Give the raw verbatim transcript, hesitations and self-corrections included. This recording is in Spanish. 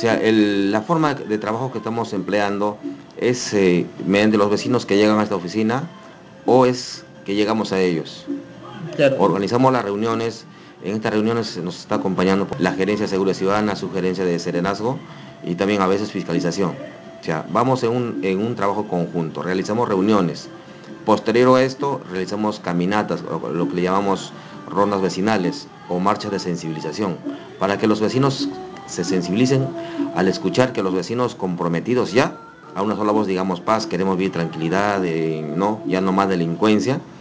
sea, el- la forma de trabajo que estamos empleando es eh, mediante los vecinos que llegan a esta oficina o es que llegamos a ellos. Claro, Organizamos las reuniones, en estas reuniones nos está acompañando la Gerencia de Seguridad Ciudadana, su Gerencia de Serenazgo y también a veces fiscalización. O sea, vamos en un, en un trabajo conjunto, realizamos reuniones. Posterior a esto, realizamos caminatas, o lo que le llamamos rondas vecinales o marchas de sensibilización, para que los vecinos se sensibilicen al escuchar que los vecinos comprometidos ya, a una sola voz digamos paz, queremos vivir tranquilidad, eh, no, ya no más delincuencia,